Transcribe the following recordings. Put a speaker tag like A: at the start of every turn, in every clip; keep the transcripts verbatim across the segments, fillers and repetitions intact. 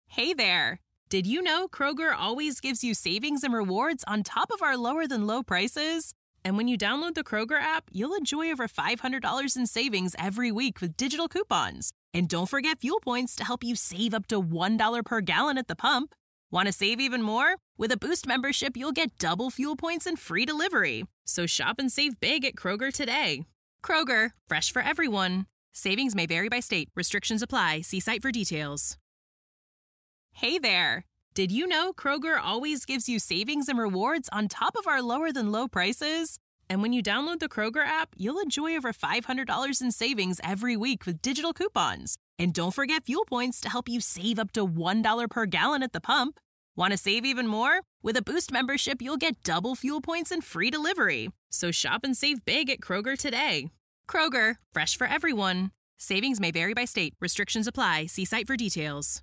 A: Hey there! Did you know Kroger always gives you savings and rewards on top of our lower-than-low prices? And when you download the Kroger app, you'll enjoy over five hundred dollars in savings every week with digital coupons. And don't forget fuel points to help you save up to one dollar per gallon at the pump. Want to save even more? With a Boost membership, you'll get double fuel points and free delivery. So shop and save big at Kroger today. Kroger, fresh for everyone. Savings may vary by state. Restrictions apply. See site for details. Hey there! Did you know Kroger always gives you savings and rewards on top of our lower-than-low prices? And when you download the Kroger app, you'll enjoy over five hundred dollars in savings every week with digital coupons. And don't forget fuel points to help you save up to one dollar per gallon at the pump. Want to save even more? With a Boost membership, you'll get double fuel points and free delivery. So shop and save big at Kroger today. Kroger, fresh for everyone. Savings may vary by state. Restrictions apply. See site for details.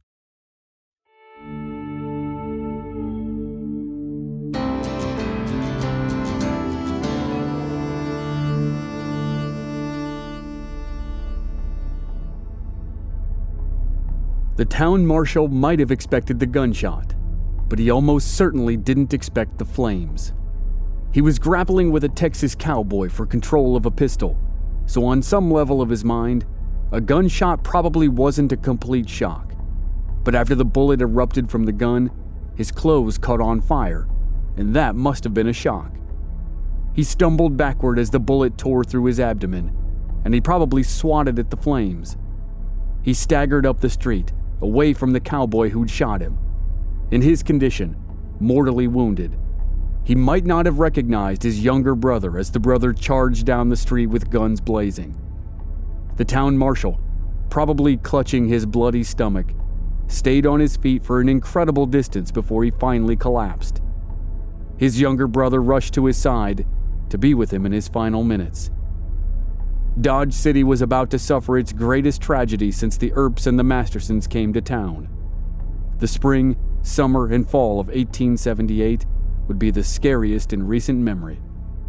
B: The town marshal might have expected the gunshot, but he almost certainly didn't expect the flames. He was grappling with a Texas cowboy for control of a pistol, so on some level of his mind, a gunshot probably wasn't a complete shock. But after the bullet erupted from the gun, his clothes caught on fire, and that must have been a shock. He stumbled backward as the bullet tore through his abdomen, and he probably swatted at the flames. He staggered up the street, away from the cowboy who'd shot him. In his condition, mortally wounded, he might not have recognized his younger brother as the brother charged down the street with guns blazing. The town marshal, probably clutching his bloody stomach, stayed on his feet for an incredible distance before he finally collapsed. His younger brother rushed to his side to be with him in his final minutes. Dodge City was about to suffer its greatest tragedy since the Earps and the Mastersons came to town. The spring, summer, and fall of eighteen seventy-eight would be the scariest in recent memory.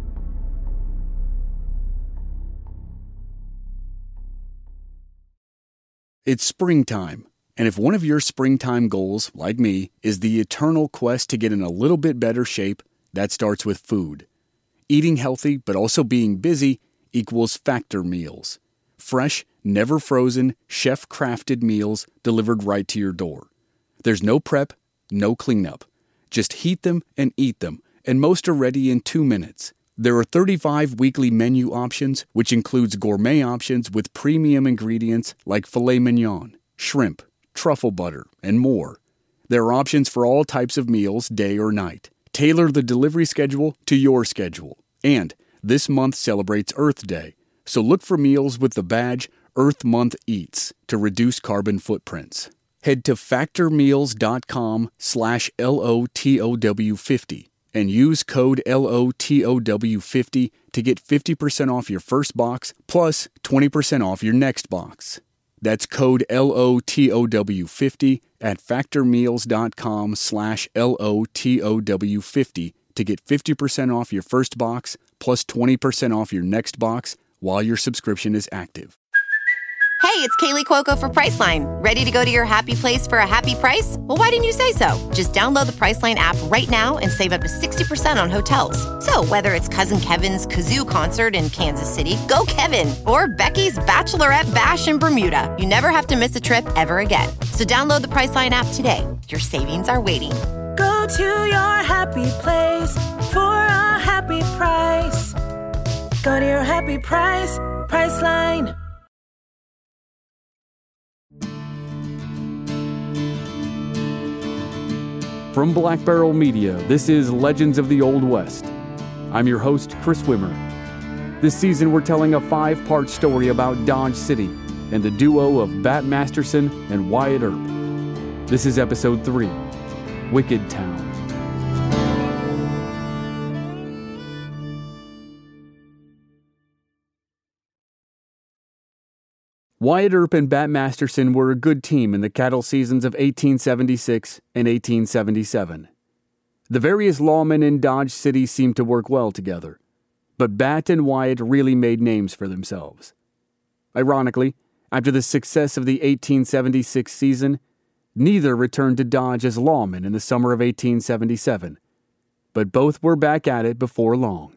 B: It's springtime, and if one of your springtime goals, like me, is the eternal quest to get in a little bit better shape, that starts with food. Eating healthy but also being busy equals Factor meals. Fresh, never frozen, chef-crafted meals delivered right to your door. There's no prep, no cleanup. Just heat them and eat them, and most are ready in two minutes. There are thirty-five weekly menu options, which includes gourmet options with premium ingredients like filet mignon, shrimp, truffle butter, and more. There are options for all types of meals, day or night. Tailor the delivery schedule to your schedule. And this month celebrates Earth Day, so look for meals with the badge Earth Month Eats to reduce carbon footprints. Head to factormeals.com slash LOTOW50 and use code L O T O W fifty to get fifty percent off your first box plus twenty percent off your next box. That's code L O T O W fifty at factormeals.com slash L O T O W fifty to get fifty percent off your first box plus twenty percent off your next box while your subscription is active.
C: Hey, it's Kaylee Cuoco for Priceline. Ready to go to your happy place for a happy price? Well, why didn't you say so? Just download the Priceline app right now and save up to sixty percent on hotels. So whether it's Cousin Kevin's Kazoo Concert in Kansas City, go Kevin, or Becky's Bachelorette Bash in Bermuda, you never have to miss a trip ever again. So download the Priceline app today. Your savings are waiting.
D: Go to your happy place for a happy price. Go to your happy price, Priceline.
B: From Black Barrel Media, this is Legends of the Old West. I'm your host, Chris Wimmer. This season, we're telling a five-part story about Dodge City and the duo of Bat Masterson and Wyatt Earp. This is episode three, Wicked Town. Wyatt Earp and Bat Masterson were a good team in the cattle seasons of eighteen seventy-six and eighteen seventy-seven. The various lawmen in Dodge City seemed to work well together, but Bat and Wyatt really made names for themselves. Ironically, after the success of the eighteen seventy-six season, Neither returned to Dodge as lawmen in the summer of eighteen seventy-seven, but both were back at it before long.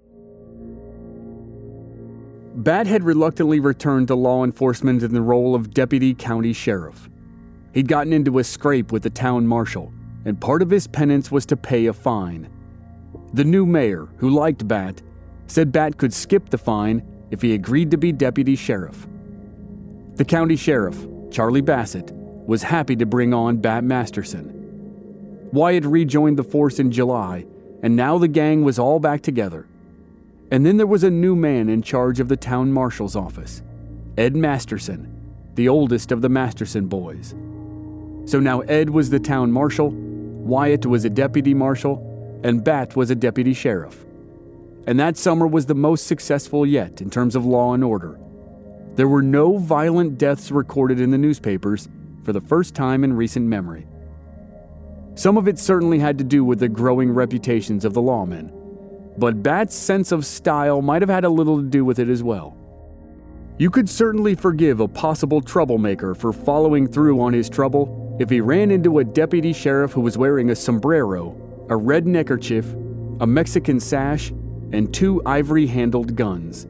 B: Bat had reluctantly returned to law enforcement in the role of deputy county sheriff. He'd gotten into a scrape with the town marshal, and part of his penance was to pay a fine. The new mayor, who liked Bat, said Bat could skip the fine if he agreed to be deputy sheriff. The county sheriff, Charlie Bassett, was happy to bring on Bat Masterson. Wyatt rejoined the force in July, and now the gang was all back together. And then there was a new man in charge of the town marshal's office, Ed Masterson, the oldest of the Masterson boys. So now Ed was the town marshal, Wyatt was a deputy marshal, and Bat was a deputy sheriff. And that summer was the most successful yet in terms of law and order. There were no violent deaths recorded in the newspapers for the first time in recent memory. Some of it certainly had to do with the growing reputations of the lawmen, but Bat's sense of style might have had a little to do with it as well. You could certainly forgive a possible troublemaker for following through on his trouble if he ran into a deputy sheriff who was wearing a sombrero, a red neckerchief, a Mexican sash, and two ivory-handled guns.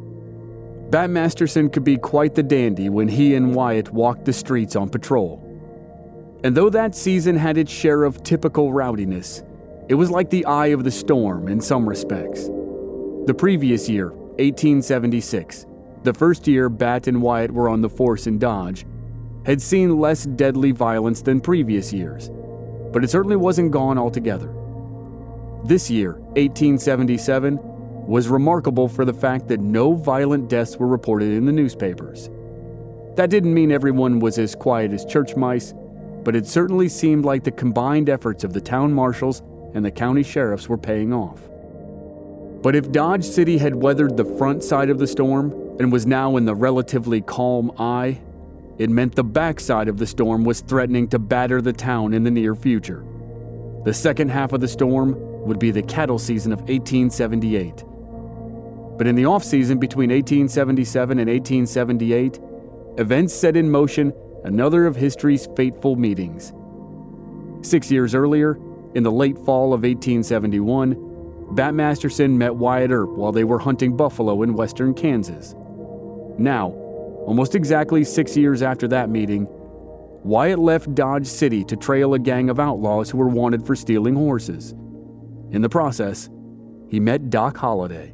B: Bat Masterson could be quite the dandy when he and Wyatt walked the streets on patrol. And though that season had its share of typical rowdiness, it was like the eye of the storm in some respects. The previous year, eighteen seventy-six, the first year Bat and Wyatt were on the force in Dodge, had seen less deadly violence than previous years, but it certainly wasn't gone altogether. This year, eighteen seventy-seven, was remarkable for the fact that no violent deaths were reported in the newspapers. That didn't mean everyone was as quiet as church mice, but it certainly seemed like the combined efforts of the town marshals and the county sheriffs were paying off. But if Dodge City had weathered the front side of the storm and was now in the relatively calm eye, it meant the back side of the storm was threatening to batter the town in the near future. The second half of the storm would be the cattle season of eighteen seventy-eight. But in the off-season between eighteen seventy-seven and eighteen seventy-eight, events set in motion another of history's fateful meetings. Six years earlier, in the late fall of eighteen seventy-one, Bat Masterson met Wyatt Earp while they were hunting buffalo in western Kansas. Now, almost exactly six years after that meeting, Wyatt left Dodge City to trail a gang of outlaws who were wanted for stealing horses. In the process, he met Doc Holliday.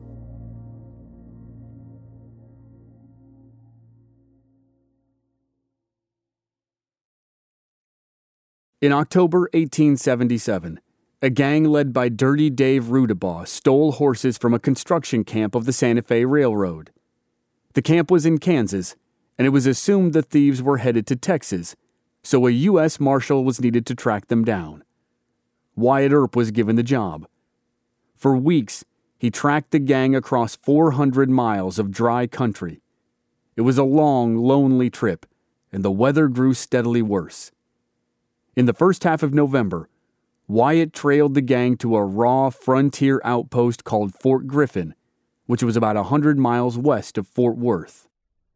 B: In October eighteen seventy-seven, a gang led by Dirty Dave Rudabaugh stole horses from a construction camp of the Santa Fe Railroad. The camp was in Kansas, and it was assumed the thieves were headed to Texas, so a U S Marshal was needed to track them down. Wyatt Earp was given the job. For weeks, he tracked the gang across four hundred miles of dry country. It was a long, lonely trip, and the weather grew steadily worse. In the first half of November, Wyatt trailed the gang to a raw frontier outpost called Fort Griffin, which was about one hundred miles west of Fort Worth.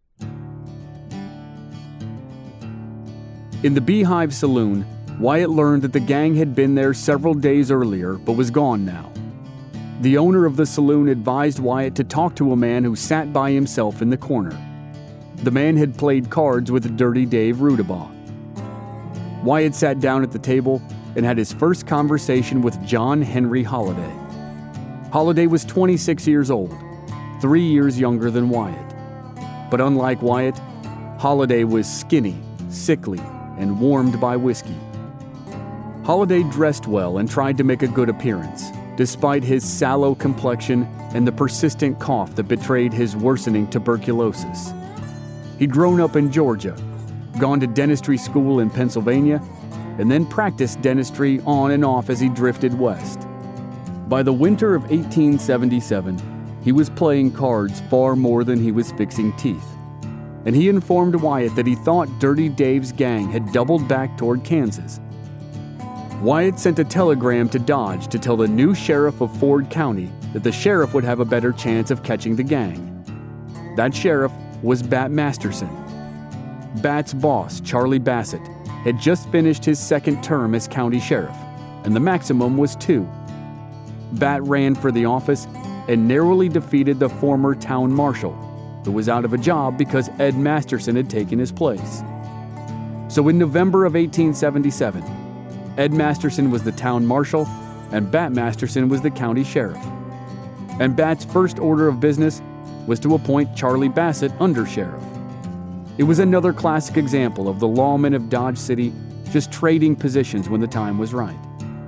B: In the Beehive Saloon, Wyatt learned that the gang had been there several days earlier but was gone now. The owner of the saloon advised Wyatt to talk to a man who sat by himself in the corner. The man had played cards with Dirty Dave Rudabaugh. Wyatt sat down at the table and had his first conversation with John Henry Holliday. Holliday was twenty-six years old, three years younger than Wyatt. But unlike Wyatt, Holliday was skinny, sickly, and warmed by whiskey. Holliday dressed well and tried to make a good appearance, despite his sallow complexion and the persistent cough that betrayed his worsening tuberculosis. He'd grown up in Georgia, gone to dentistry school in Pennsylvania, and then practiced dentistry on and off as he drifted west. By the winter of eighteen seventy-seven, he was playing cards far more than he was fixing teeth, and he informed Wyatt that he thought Dirty Dave's gang had doubled back toward Kansas. Wyatt sent a telegram to Dodge to tell the new sheriff of Ford County that the sheriff would have a better chance of catching the gang. That sheriff was Bat Masterson. Bat's boss, Charlie Bassett, had just finished his second term as county sheriff, and the maximum was two. Bat ran for the office and narrowly defeated the former town marshal, who was out of a job because Ed Masterson had taken his place. So in November of eighteen seventy-seven, Ed Masterson was the town marshal and Bat Masterson was the county sheriff. And Bat's first order of business was to appoint Charlie Bassett under sheriff. It was another classic example of the lawmen of Dodge City just trading positions when the time was right.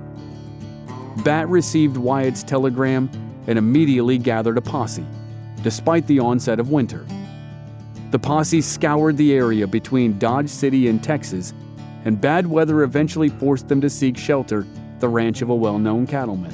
B: Bat received Wyatt's telegram and immediately gathered a posse, despite the onset of winter. The posse scoured the area between Dodge City and Texas, and bad weather eventually forced them to seek shelter at the ranch of a well-known cattleman.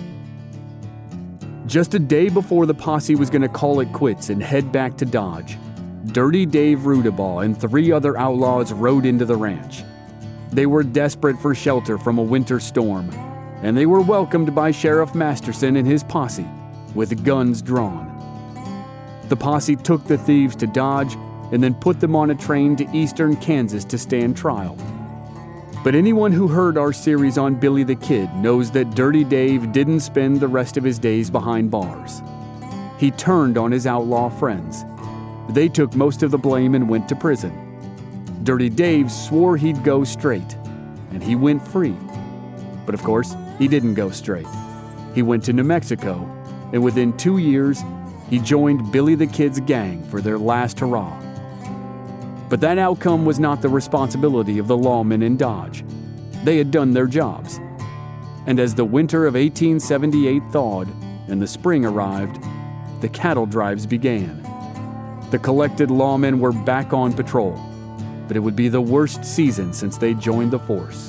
B: Just a day before the posse was going to call it quits and head back to Dodge, Dirty Dave Rudabaugh and three other outlaws rode into the ranch. They were desperate for shelter from a winter storm, and they were welcomed by Sheriff Masterson and his posse, with guns drawn. The posse took the thieves to Dodge and then put them on a train to eastern Kansas to stand trial. But anyone who heard our series on Billy the Kid knows that Dirty Dave didn't spend the rest of his days behind bars. He turned on his outlaw friends. They took most of the blame and went to prison. Dirty Dave swore he'd go straight, and he went free. But of course, he didn't go straight. He went to New Mexico, and within two years, he joined Billy the Kid's gang for their last hurrah. But that outcome was not the responsibility of the lawmen in Dodge. They had done their jobs. And as the winter of eighteen seventy-eight thawed and the spring arrived, the cattle drives began. The collected lawmen were back on patrol, but it would be the worst season since they joined the force.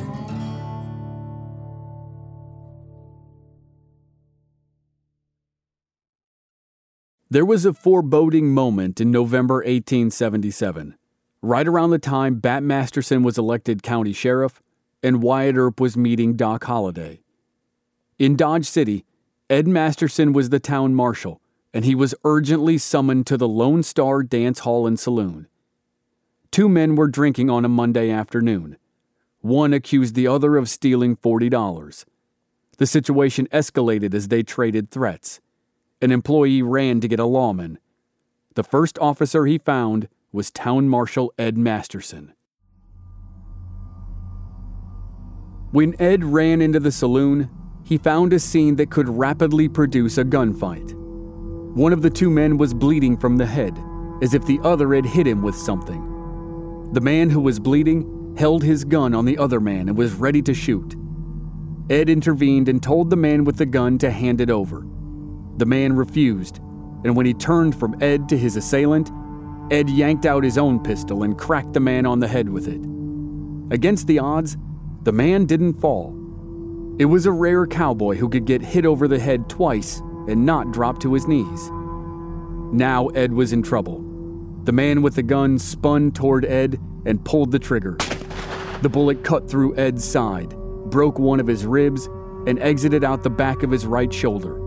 B: There was a foreboding moment in November eighteen seventy-seven, right around the time Bat Masterson was elected county sheriff and Wyatt Earp was meeting Doc Holliday. In Dodge City, Ed Masterson was the town marshal, and he was urgently summoned to the Lone Star Dance Hall and Saloon. Two men were drinking on a Monday afternoon. One accused the other of stealing forty dollars. The situation escalated as they traded threats. An employee ran to get a lawman. The first officer he found was Town Marshal Ed Masterson. When Ed ran into the saloon, he found a scene that could rapidly produce a gunfight. One of the two men was bleeding from the head, as if the other had hit him with something. The man who was bleeding held his gun on the other man and was ready to shoot. Ed intervened and told the man with the gun to hand it over. The man refused, and when he turned from Ed to his assailant, Ed yanked out his own pistol and cracked the man on the head with it. Against the odds, the man didn't fall. It was a rare cowboy who could get hit over the head twice and not drop to his knees. Now Ed was in trouble. The man with the gun spun toward Ed and pulled the trigger. The bullet cut through Ed's side, broke one of his ribs, and exited out the back of his right shoulder.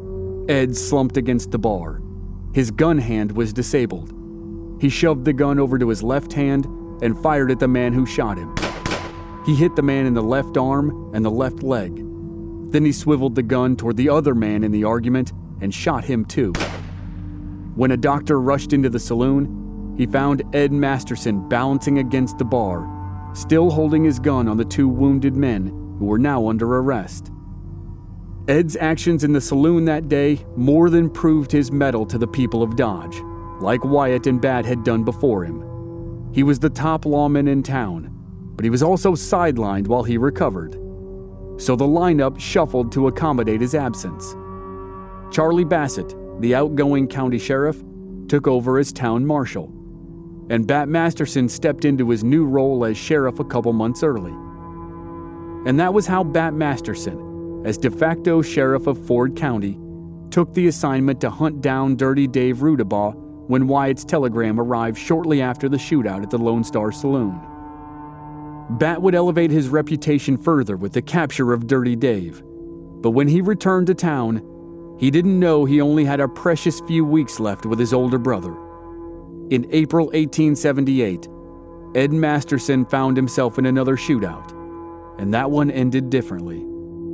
B: Ed slumped against the bar. His gun hand was disabled. He shoved the gun over to his left hand and fired at the man who shot him. He hit the man in the left arm and the left leg. Then he swiveled the gun toward the other man in the argument and shot him too. When a doctor rushed into the saloon, he found Ed Masterson balancing against the bar, still holding his gun on the two wounded men who were now under arrest. Ed's actions in the saloon that day more than proved his mettle to the people of Dodge, like Wyatt and Bat had done before him. He was the top lawman in town, but he was also sidelined while he recovered. So the lineup shuffled to accommodate his absence. Charlie Bassett, the outgoing county sheriff, took over as town marshal, and Bat Masterson stepped into his new role as sheriff a couple months early. And that was how Bat Masterson, as de facto sheriff of Ford County, took the assignment to hunt down Dirty Dave Rudabaugh when Wyatt's telegram arrived shortly after the shootout at the Lone Star Saloon. Bat would elevate his reputation further with the capture of Dirty Dave, but when he returned to town, he didn't know he only had a precious few weeks left with his older brother. In April eighteen seventy-eight, Ed Masterson found himself in another shootout, and that one ended differently.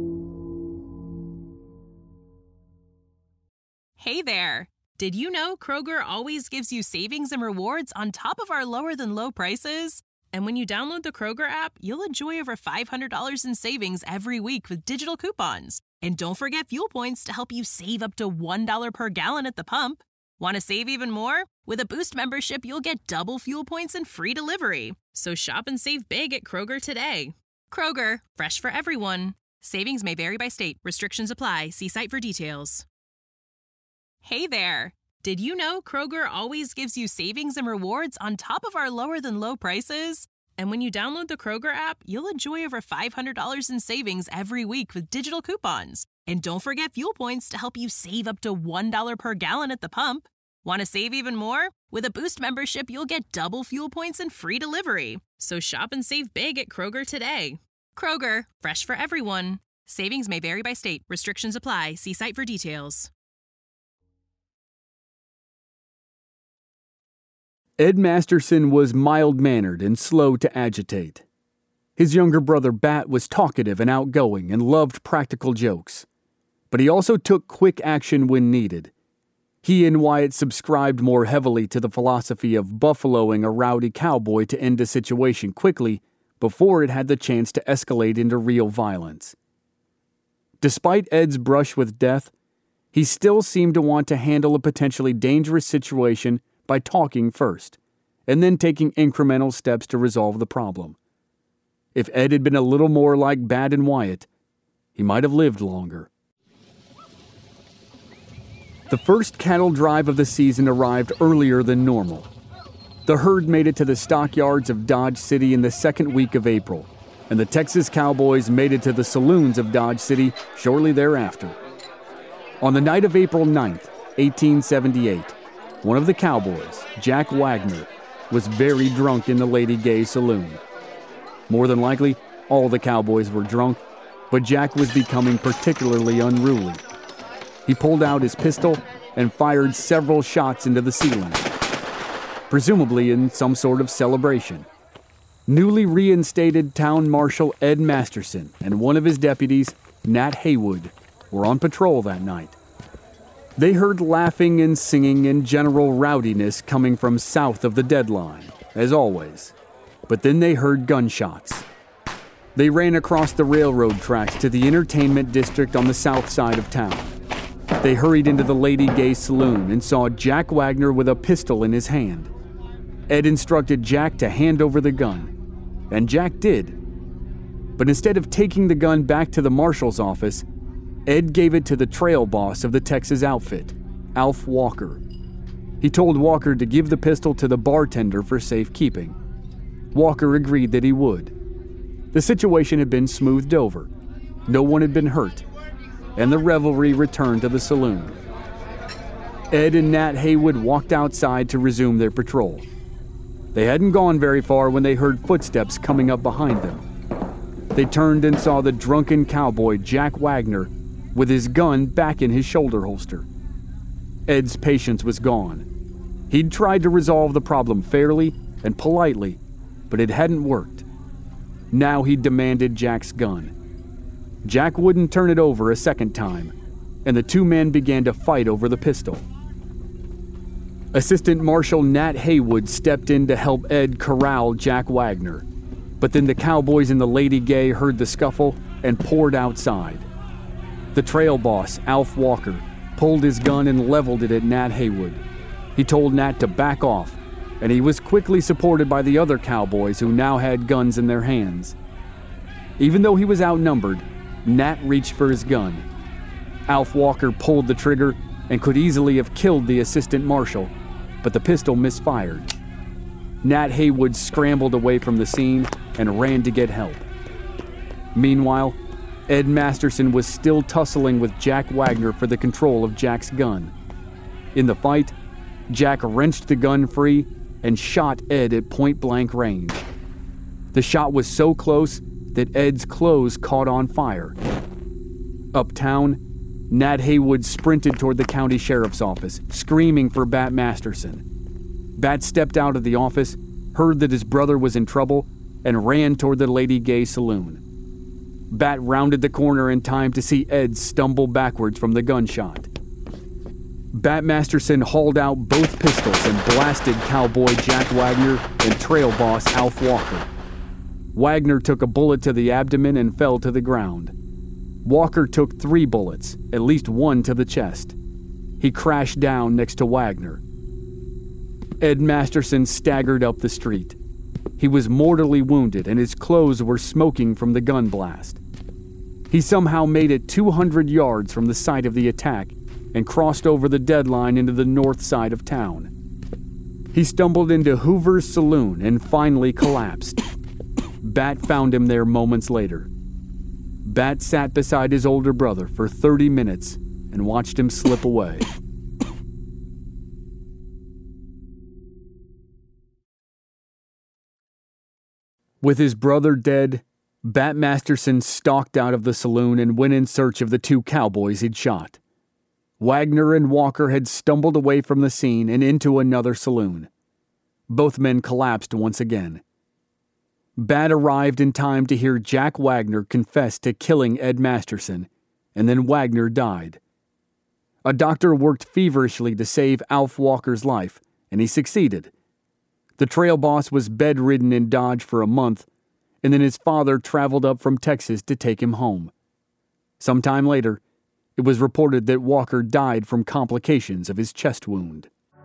A: Hey there! Did you know Kroger always gives you savings and rewards on top of our lower-than-low prices? And when you download the Kroger app, you'll enjoy over five hundred dollars in savings every week with digital coupons. And don't forget fuel points to help you save up to one dollar per gallon at the pump. Want to save even more? With a Boost membership, you'll get double fuel points and free delivery. So shop and save big at Kroger today. Kroger, fresh for everyone. Savings may vary by state. Restrictions apply. See site for details. Hey there! Did you know Kroger always gives you savings and rewards on top of our lower-than-low prices? And when you download the Kroger app, you'll enjoy over five hundred dollars in savings every week with digital coupons. And don't forget fuel points to help you save up to one dollar per gallon at the pump. Want to save even more? With a Boost membership, you'll get double fuel points and free delivery. So shop and save big at Kroger today. Kroger, fresh for everyone. Savings may vary by state. Restrictions apply. See site for details.
B: Ed Masterson was mild-mannered and slow to agitate. His younger brother Bat was talkative and outgoing and loved practical jokes. But he also took quick action when needed. He and Wyatt subscribed more heavily to the philosophy of buffaloing a rowdy cowboy to end a situation quickly before it had the chance to escalate into real violence. Despite Ed's brush with death, he still seemed to want to handle a potentially dangerous situation by talking first, and then taking incremental steps to resolve the problem. If Ed had been a little more like Bat and Wyatt, he might have lived longer. The first cattle drive of the season arrived earlier than normal. The herd made it to the stockyards of Dodge City in the second week of April, and the Texas Cowboys made it to the saloons of Dodge City shortly thereafter. On the night of April ninth, eighteen seventy-eight, one of the cowboys, Jack Wagner, was very drunk in the Lady Gay saloon. More than likely, all the cowboys were drunk, but Jack was becoming particularly unruly. He pulled out his pistol and fired several shots into the ceiling, presumably in some sort of celebration. Newly reinstated Town Marshal Ed Masterson and one of his deputies, Nat Haywood, were on patrol that night. They heard laughing and singing and general rowdiness coming from south of the deadline, as always. But then they heard gunshots. They ran across the railroad tracks to the entertainment district on the south side of town. They hurried into the Lady Gay saloon and saw Jack Wagner with a pistol in his hand. Ed instructed Jack to hand over the gun, and Jack did. But instead of taking the gun back to the marshal's office, Ed gave it to the trail boss of the Texas outfit, Alf Walker. He told Walker to give the pistol to the bartender for safekeeping. Walker agreed that he would. The situation had been smoothed over. No one had been hurt, and the revelry returned to the saloon. Ed and Nat Haywood walked outside to resume their patrol. They hadn't gone very far when they heard footsteps coming up behind them. They turned and saw the drunken cowboy Jack Wagner with his gun back in his shoulder holster. Ed's patience was gone. He'd tried to resolve the problem fairly and politely, but it hadn't worked. Now he demanded Jack's gun. Jack wouldn't turn it over a second time, and the two men began to fight over the pistol. Assistant Marshal Nat Haywood stepped in to help Ed corral Jack Wagner, but then the cowboys in the Lady Gay heard the scuffle and poured outside. The trail boss, Alf Walker, pulled his gun and leveled it at Nat Haywood. He told Nat to back off, and he was quickly supported by the other cowboys who now had guns in their hands. Even though he was outnumbered, Nat reached for his gun. Alf Walker pulled the trigger and could easily have killed the assistant marshal, but the pistol misfired. Nat Haywood scrambled away from the scene and ran to get help. Meanwhile, Ed Masterson was still tussling with Jack Wagner for the control of Jack's gun. In the fight, Jack wrenched the gun free and shot Ed at point-blank range. The shot was so close that Ed's clothes caught on fire. Uptown, Nat Haywood sprinted toward the county sheriff's office, screaming for Bat Masterson. Bat stepped out of the office heard that his brother was in trouble, and ran toward the Lady Gay saloon. Bat rounded the corner in time to see Ed stumble backwards from the gunshot. Bat Masterson hauled out both pistols and blasted cowboy Jack Wagner and trail boss Alf Walker. Wagner took a bullet to the abdomen and fell to the ground. Walker took three bullets, at least one to the chest. He crashed down next to Wagner. Ed Masterson staggered up the street. He was mortally wounded and his clothes were smoking from the gun blast. He somehow made it two hundred yards from the site of the attack and crossed over the deadline into the north side of town. He stumbled into Hoover's saloon and finally collapsed. Bat found him there moments later. Bat sat beside his older brother for thirty minutes and watched him slip away. With his brother dead, Bat Masterson stalked out of the saloon and went in search of the two cowboys he'd shot. Wagner and Walker had stumbled away from the scene and into another saloon. Both men collapsed once again. Bat arrived in time to hear Jack Wagner confess to killing Ed Masterson, and then Wagner died. A doctor worked feverishly to save Alf Walker's life, and he succeeded. The trail boss was bedridden in Dodge for a month, and then his father traveled up from Texas to take him home. Sometime later, it was reported that Walker died from complications of his chest wound.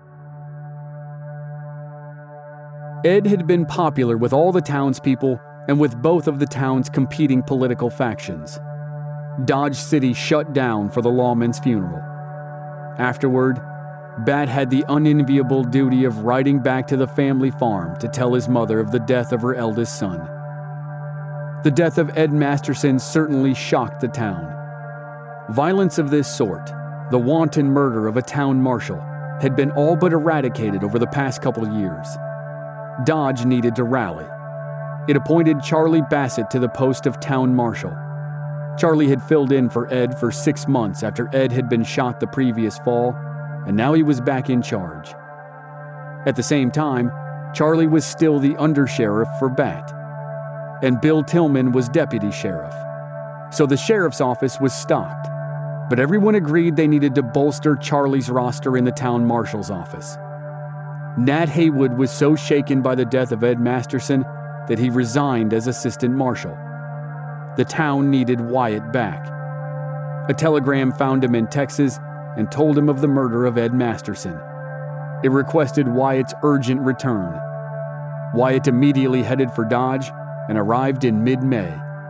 B: Ed had been popular with all the townspeople and with both of the town's competing political factions. Dodge City shut down for the lawman's funeral. Afterward, Bat had the unenviable duty of riding back to the family farm to tell his mother of the death of her eldest son. The death of Ed Masterson certainly shocked the town. Violence of this sort, the wanton murder of a town marshal, had been all but eradicated over the past couple years. Dodge needed to rally. It appointed Charlie Bassett to the post of town marshal. Charlie had filled in for Ed for six months after Ed had been shot the previous fall, and now he was back in charge. At the same time, Charlie was still the undersheriff for Bat, and Bill Tillman was deputy sheriff. So the sheriff's office was stocked, but everyone agreed they needed to bolster Charlie's roster in the town marshal's office. Nat Haywood was so shaken by the death of Ed Masterson that he resigned as assistant marshal. The town needed Wyatt back. A telegram found him in Texas and told him of the murder of Ed Masterson. It requested Wyatt's urgent return. Wyatt immediately headed for Dodge and arrived in mid-May.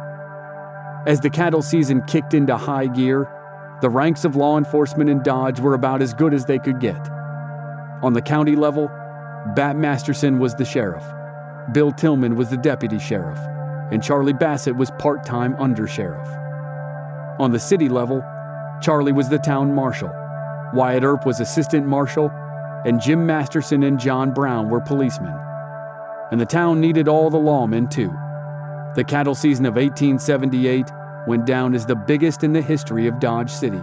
B: As the cattle season kicked into high gear, the ranks of law enforcement in Dodge were about as good as they could get. On the county level, Bat Masterson was the sheriff, Bill Tillman was the deputy sheriff, and Charlie Bassett was part-time undersheriff. On the city level, Charlie was the town marshal, Wyatt Earp was assistant marshal, and Jim Masterson and John Brown were policemen. And the town needed all the lawmen, too. The cattle season of eighteen seventy-eight went down as the biggest in the history of Dodge City.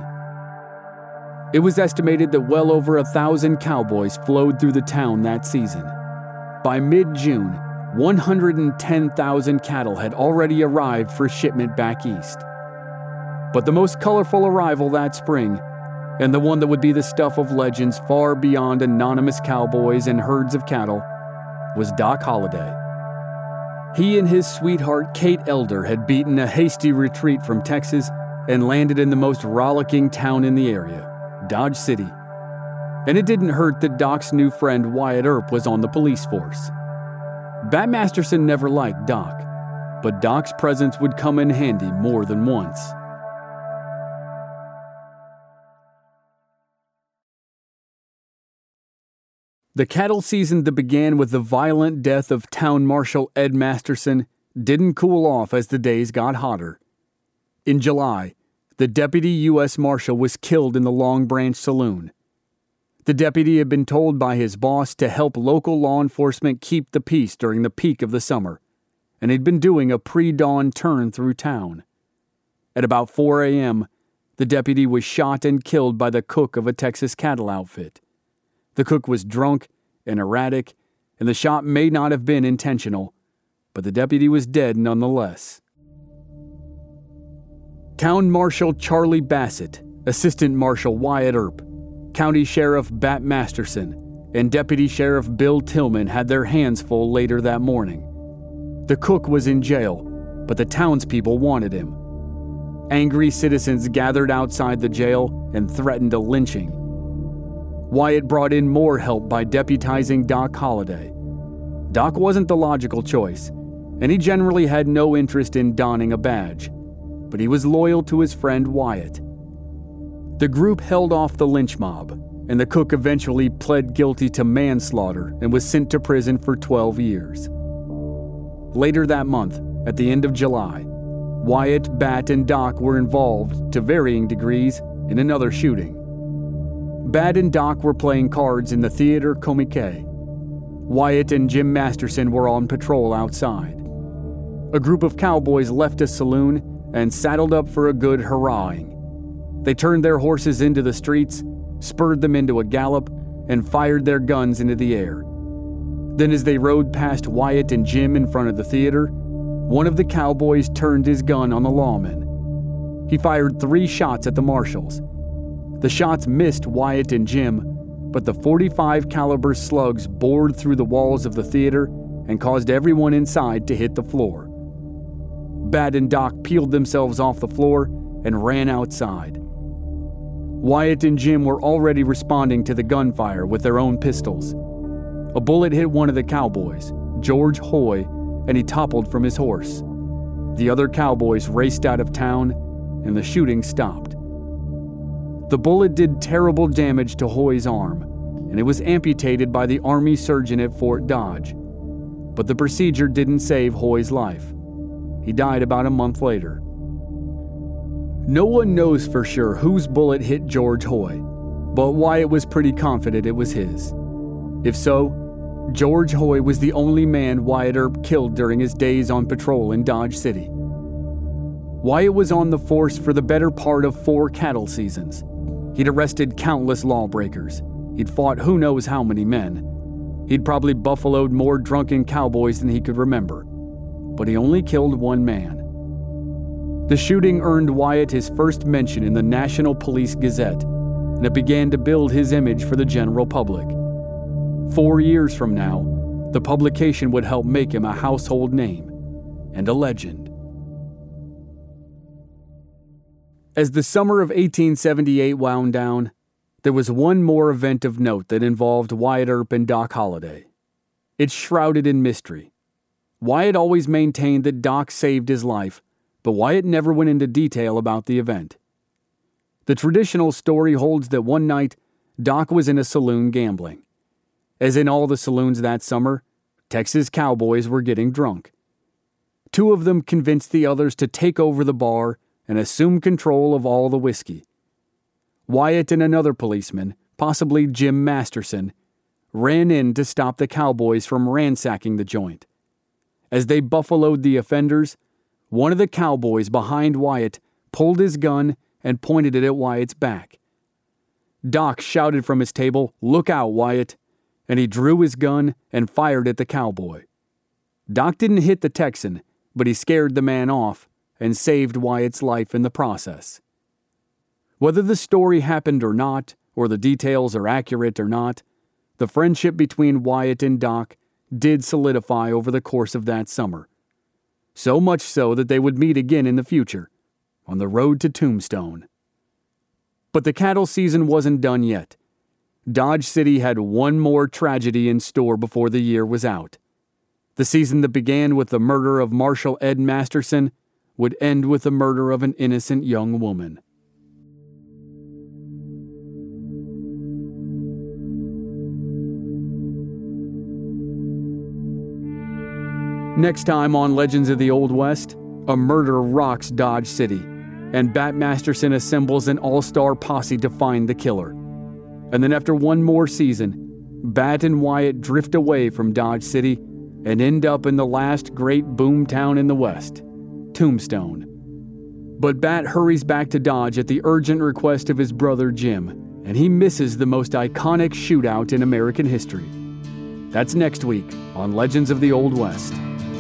B: It was estimated that well over a thousand cowboys flowed through the town that season. By mid-June, one hundred ten thousand cattle had already arrived for shipment back east. But the most colorful arrival that spring, and the one that would be the stuff of legends far beyond anonymous cowboys and herds of cattle, was Doc Holliday. He and his sweetheart Kate Elder had beaten a hasty retreat from Texas and landed in the most rollicking town in the area, Dodge City. And it didn't hurt that Doc's new friend Wyatt Earp was on the police force. Bat Masterson never liked Doc, but Doc's presence would come in handy more than once. The cattle season that began with the violent death of Town Marshal Ed Masterson didn't cool off as the days got hotter. In July, the deputy U S Marshal was killed in the Long Branch Saloon. The deputy had been told by his boss to help local law enforcement keep the peace during the peak of the summer, and he'd been doing a pre-dawn turn through town. At about four a.m., the deputy was shot and killed by the cook of a Texas cattle outfit. The cook was drunk and erratic, and the shot may not have been intentional, but the deputy was dead nonetheless. Town Marshal Charlie Bassett, Assistant Marshal Wyatt Earp, County Sheriff Bat Masterson, and Deputy Sheriff Bill Tillman had their hands full later that morning. The cook was in jail, but the townspeople wanted him. Angry citizens gathered outside the jail and threatened a lynching. Wyatt brought in more help by deputizing Doc Holliday. Doc wasn't the logical choice, and he generally had no interest in donning a badge, but he was loyal to his friend Wyatt. The group held off the lynch mob, and the cook eventually pled guilty to manslaughter and was sent to prison for twelve years. Later that month, at the end of July, Wyatt, Bat, and Doc were involved, to varying degrees, in another shooting. Bat and Doc were playing cards in the Theater Comique. Wyatt and Jim Masterson were on patrol outside. A group of cowboys left a saloon and saddled up for a good hurrahing. They turned their horses into the streets, spurred them into a gallop, and fired their guns into the air. Then as they rode past Wyatt and Jim in front of the theater, one of the cowboys turned his gun on the lawman. He fired three shots at the marshals. The shots missed Wyatt and Jim, but the forty-five caliber slugs bored through the walls of the theater and caused everyone inside to hit the floor. Bat and Doc peeled themselves off the floor and ran outside. Wyatt and Jim were already responding to the gunfire with their own pistols. A bullet hit one of the cowboys, George Hoy, and he toppled from his horse. The other cowboys raced out of town, and the shooting stopped. The bullet did terrible damage to Hoy's arm, and it was amputated by the Army surgeon at Fort Dodge. But the procedure didn't save Hoy's life. He died about a month later. No one knows for sure whose bullet hit George Hoy, but Wyatt was pretty confident it was his. If so, George Hoy was the only man Wyatt Earp killed during his days on patrol in Dodge City. Wyatt was on the force for the better part of four cattle seasons. He'd arrested countless lawbreakers. He'd fought who knows how many men. He'd probably buffaloed more drunken cowboys than he could remember. But he only killed one man. The shooting earned Wyatt his first mention in the National Police Gazette, and it began to build his image for the general public. Four years from now, the publication would help make him a household name and a legend. As the summer of eighteen seventy-eight wound down, there was one more event of note that involved Wyatt Earp and Doc Holliday. It's shrouded in mystery. Wyatt always maintained that Doc saved his life, but Wyatt never went into detail about the event. The traditional story holds that one night, Doc was in a saloon gambling. As in all the saloons that summer, Texas cowboys were getting drunk. Two of them convinced the others to take over the bar and assume control of all the whiskey. Wyatt and another policeman, possibly Jim Masterson, ran in to stop the cowboys from ransacking the joint. As they buffaloed the offenders, one of the cowboys behind Wyatt pulled his gun and pointed it at Wyatt's back. Doc shouted from his table, "Look out, Wyatt," and he drew his gun and fired at the cowboy. Doc didn't hit the Texan, but he scared the man off and saved Wyatt's life in the process. Whether the story happened or not, or the details are accurate or not, the friendship between Wyatt and Doc did solidify over the course of that summer. So much so that they would meet again in the future, on the road to Tombstone. But the cattle season wasn't done yet. Dodge City had one more tragedy in store before the year was out. The season that began with the murder of Marshal Ed Masterson would end with the murder of an innocent young woman. Next time on Legends of the Old West, a murder rocks Dodge City, and Bat Masterson assembles an all-star posse to find the killer. And then after one more season, Bat and Wyatt drift away from Dodge City and end up in the last great boom town in the West, Tombstone. But Bat hurries back to Dodge at the urgent request of his brother Jim, and he misses the most iconic shootout in American history. That's next week on Legends of the Old West.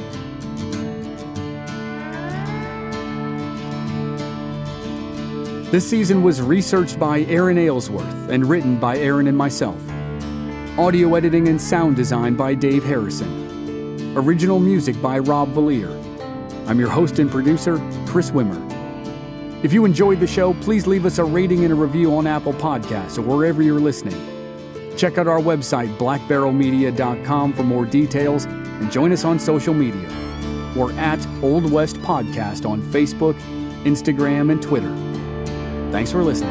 B: This season was researched by Aaron Aylesworth and written by Aaron and myself. Audio editing and sound design by Dave Harrison. Original music by Rob Valier. I'm your host and producer, Chris Wimmer. If you enjoyed the show, please leave us a rating and a review on Apple Podcasts or wherever you're listening. Check out our website, black barrel media dot com, for more details, and join us on social media. We're at Old West Podcast on Facebook, Instagram, and Twitter. Thanks for listening.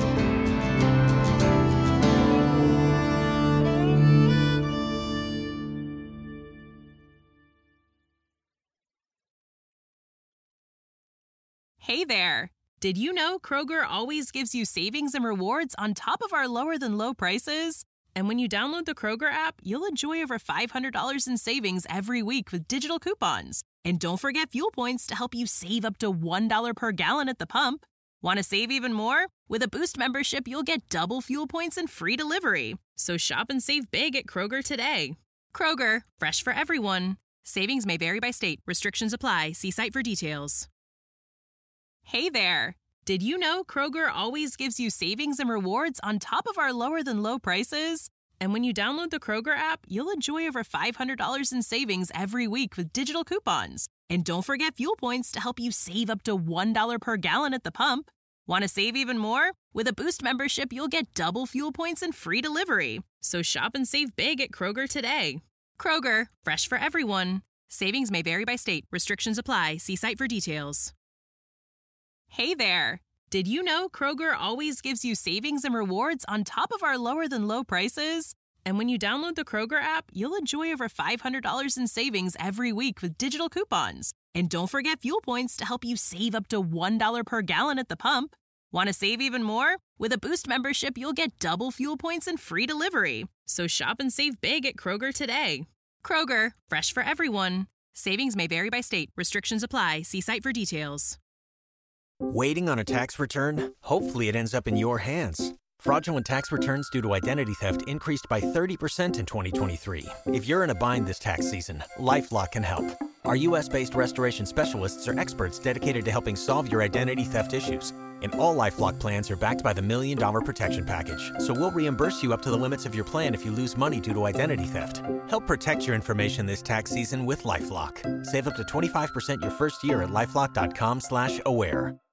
A: Hey there! Did you know Kroger always gives you savings and rewards on top of our lower than low prices? And when you download the Kroger app, you'll enjoy over five hundred dollars in savings every week with digital coupons. And don't forget fuel points to help you save up to one dollar per gallon at the pump. Want to save even more? With a Boost membership, you'll get double fuel points and free delivery. So shop and save big at Kroger today. Kroger, fresh for everyone. Savings may vary by state. Restrictions apply. See site for details. Hey there! Did you know Kroger always gives you savings and rewards on top of our lower than low prices? And when you download the Kroger app, you'll enjoy over five hundred dollars in savings every week with digital coupons. And don't forget fuel points to help you save up to one dollar per gallon at the pump. Want to save even more? With a Boost membership, you'll get double fuel points and free delivery. So shop and save big at Kroger today. Kroger, fresh for everyone. Savings may vary by state. Restrictions apply. See site for details. Hey there! Did you know Kroger always gives you savings and rewards on top of our lower than low prices? And when you download the Kroger app, you'll enjoy over five hundred dollars in savings every week with digital coupons. And don't forget fuel points to help you save up to one dollar per gallon at the pump. Want to save even more? With a Boost membership, you'll get double fuel points and free delivery. So shop and save big at Kroger today. Kroger, fresh for everyone. Savings may vary by state. Restrictions apply. See site for details.
E: Waiting on a tax return? Hopefully it ends up in your hands. Fraudulent tax returns due to identity theft increased by thirty percent in twenty twenty-three. If you're in a bind this tax season, LifeLock can help. Our U S based restoration specialists are experts dedicated to helping solve your identity theft issues. And all LifeLock plans are backed by the Million Dollar Protection Package. So we'll reimburse you up to the limits of your plan if you lose money due to identity theft. Help protect your information this tax season with LifeLock. Save up to twenty-five percent your first year at LifeLock dot com slash aware.